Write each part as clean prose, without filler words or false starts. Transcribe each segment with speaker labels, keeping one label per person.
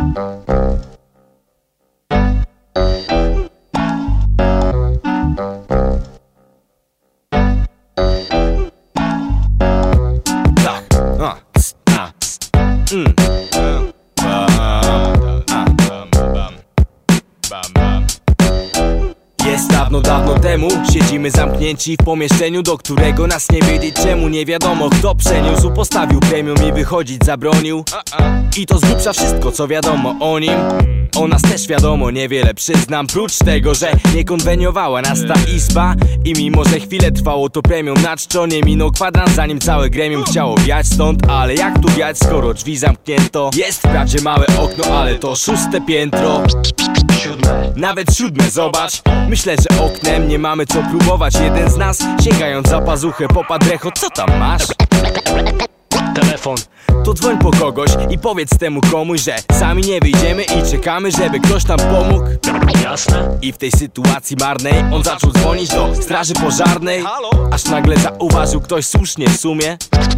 Speaker 1: Jest dawno temu, siedzimy zamknięci w pomieszczeniu, do którego nas nie wiedzieć czemu. Nie wiadomo kto przeniósł, postawił premium i wychodzić zabronił. I to z grubsza wszystko co wiadomo o nim. O nas też wiadomo niewiele, przyznam, prócz tego, że nie konweniowała nas ta izba. I mimo, że chwilę trwało to premium na czczo, nie minął kwadrans zanim całe gremium chciało wiać stąd. Ale jak tu wiać, skoro drzwi zamknięto? Jest wprawdzie małe okno, ale to 6. piętro, nawet 7, zobacz. Myślę, że oknem nie mamy co próbować. Jeden z nas, sięgając za pazuchę, popadł rechot. Co tam masz? Telefon. To dzwoń po kogoś i powiedz temu komuś, że sami nie wyjdziemy i czekamy, żeby ktoś nam pomógł. Jasne. I w tej sytuacji marnej on zaczął dzwonić do straży pożarnej. Aż nagle zauważył ktoś słusznie w sumie: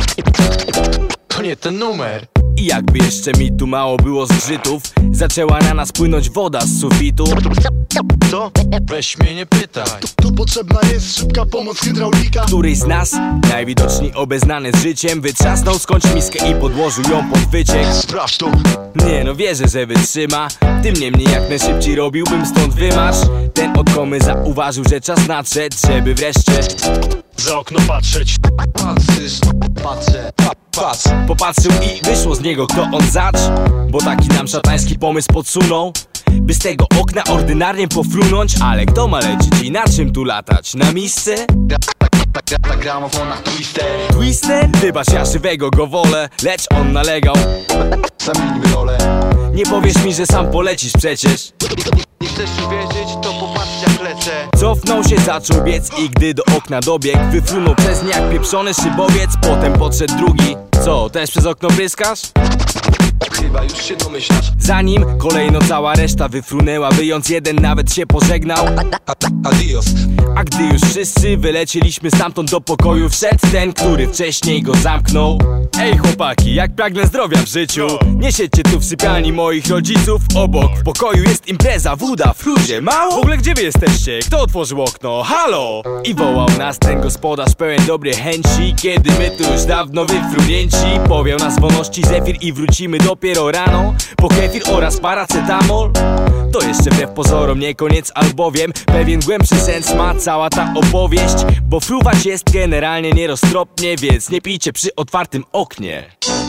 Speaker 2: to nie ten numer.
Speaker 1: I jakby jeszcze mi tu mało było zgrzytów, zaczęła na nas płynąć woda z sufitu.
Speaker 2: Co? Weź mnie nie pytaj.
Speaker 3: Tu potrzebna jest szybka pomoc hydraulika.
Speaker 1: Któryś z nas, najwidoczniej obeznany z życiem, wytrzasnął skądś miskę i podłożył ją pod wyciek.
Speaker 3: Sprawdź to.
Speaker 1: Nie no, wierzę, że wytrzyma. Tym niemniej jak najszybciej robiłbym stąd wymarsz. Ten odkomy zauważył, że czas nadszedł, żeby wreszcie
Speaker 3: za okno patrzeć.
Speaker 2: Patrzysz, patrzę, patrz.
Speaker 1: Popatrzył i wyszło z niego kto on zacz. Bo taki nam szatański pomysł podsunął, by z tego okna ordynarnie pofrunąć. Ale kto ma lecieć i na czym tu latać? Na misce?
Speaker 2: Na gramofonach Twister.
Speaker 1: Twister? Wybacz, ja żywego go wolę, lecz on nalegał:
Speaker 2: zamienimy rolę.
Speaker 1: nie powiesz mi, że sam polecisz przecież.
Speaker 2: Nie chcesz uwierzyć, to popatrz jak lecę.
Speaker 1: Cofnął się, zaczął biec i gdy do okna dobiegł, wyfrunął przez nie jak pieprzony szybowiec. Potem podszedł drugi. Co, też przez okno pryskasz?
Speaker 2: Chyba już się domyślasz.
Speaker 1: Zanim kolejno cała reszta wyfrunęła, wyjąc jeden nawet się pożegnał.
Speaker 2: Adios.
Speaker 1: A gdy już wszyscy wylecieliśmy stamtąd, do pokoju wszedł ten, który wcześniej go zamknął. Ej chłopaki, jak pragnę zdrowia w życiu, nie siedźcie tu w sypialni moich rodziców. Obok w pokoju jest impreza, woda, w ludzie mało. W ogóle gdzie wy jesteście? Kto otworzył okno? Halo! I wołał nas ten gospodarz pełen dobrej chęci, kiedy my tu już dawno wyfrunięci. Powiał nas wolności zefir i wrócimy dopiero rano po kefir oraz paracetamol. To jeszcze wbrew pozorom nie koniec, albowiem pewien głębszy sens ma cała ta opowieść. Bo fruwać jest generalnie nieroztropnie, więc nie pijcie przy otwartym oknie.